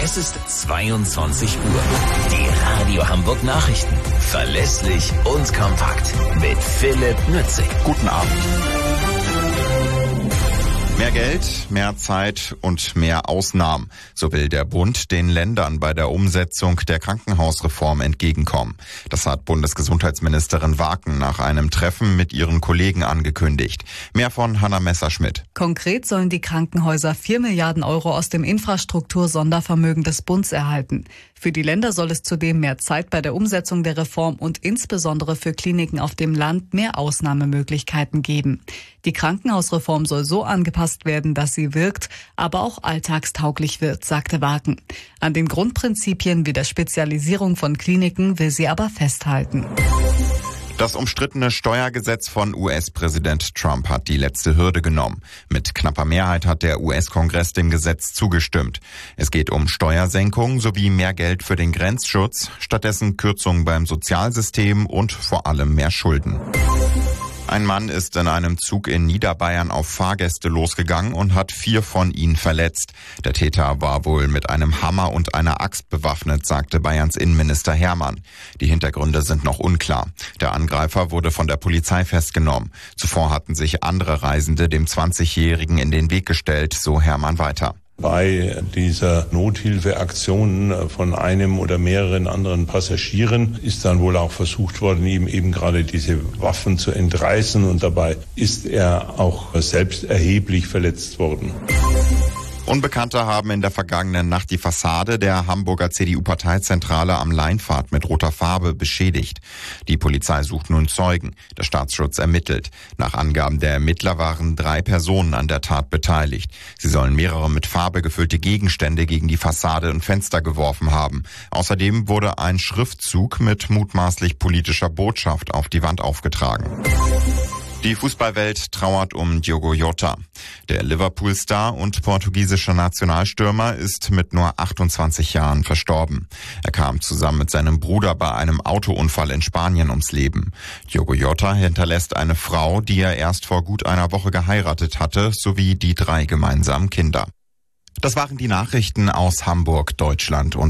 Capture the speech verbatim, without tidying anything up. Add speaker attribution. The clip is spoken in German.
Speaker 1: Es ist zweiundzwanzig Uhr. Die Radio Hamburg Nachrichten. Verlässlich und kompakt. Mit Philipp Nützig.
Speaker 2: Guten Abend. Mehr Geld, mehr Zeit und mehr Ausnahmen. So will der Bund den Ländern bei der Umsetzung der Krankenhausreform entgegenkommen. Das hat Bundesgesundheitsministerin Waken nach einem Treffen mit ihren Kollegen angekündigt. Mehr von Hanna Messerschmidt.
Speaker 3: Konkret sollen die Krankenhäuser vier Milliarden Euro aus dem Infrastruktur-Sondervermögen des Bundes erhalten. Für die Länder soll es zudem mehr Zeit bei der Umsetzung der Reform und insbesondere für Kliniken auf dem Land mehr Ausnahmemöglichkeiten geben. Die Krankenhausreform soll so angepasst werden, dass sie wirkt, aber auch alltagstauglich wird, sagte Waken. An den Grundprinzipien wie der Spezialisierung von Kliniken will sie aber festhalten.
Speaker 2: Das umstrittene Steuergesetz von U S-Präsident Trump hat die letzte Hürde genommen. Mit knapper Mehrheit hat der U S-Kongress dem Gesetz zugestimmt. Es geht um Steuersenkungen sowie mehr Geld für den Grenzschutz, stattdessen Kürzungen beim Sozialsystem und vor allem mehr Schulden. Ein Mann ist in einem Zug in Niederbayern auf Fahrgäste losgegangen und hat vier von ihnen verletzt. Der Täter war wohl mit einem Hammer und einer Axt bewaffnet, sagte Bayerns Innenminister Hermann. Die Hintergründe sind noch unklar. Der Angreifer wurde von der Polizei festgenommen. Zuvor hatten sich andere Reisende dem zwanzigjährigen in den Weg gestellt, so Hermann weiter.
Speaker 4: Bei dieser Nothilfeaktion von einem oder mehreren anderen Passagieren ist dann wohl auch versucht worden, ihm eben gerade diese Waffen zu entreißen, und dabei ist er auch selbst erheblich verletzt worden.
Speaker 2: Unbekannte haben in der vergangenen Nacht die Fassade der Hamburger C D U-Parteizentrale am Leinpfad mit roter Farbe beschädigt. Die Polizei sucht nun Zeugen. Der Staatsschutz ermittelt. Nach Angaben der Ermittler waren drei Personen an der Tat beteiligt. Sie sollen mehrere mit Farbe gefüllte Gegenstände gegen die Fassade und Fenster geworfen haben. Außerdem wurde ein Schriftzug mit mutmaßlich politischer Botschaft auf die Wand aufgetragen. Die Fußballwelt trauert um Diogo Jota. Der Liverpool-Star und portugiesische Nationalstürmer ist mit nur achtundzwanzig Jahren verstorben. Er kam zusammen mit seinem Bruder bei einem Autounfall in Spanien ums Leben. Diogo Jota hinterlässt eine Frau, die er erst vor gut einer Woche geheiratet hatte, sowie die drei gemeinsamen Kinder. Das waren die Nachrichten aus Hamburg, Deutschland und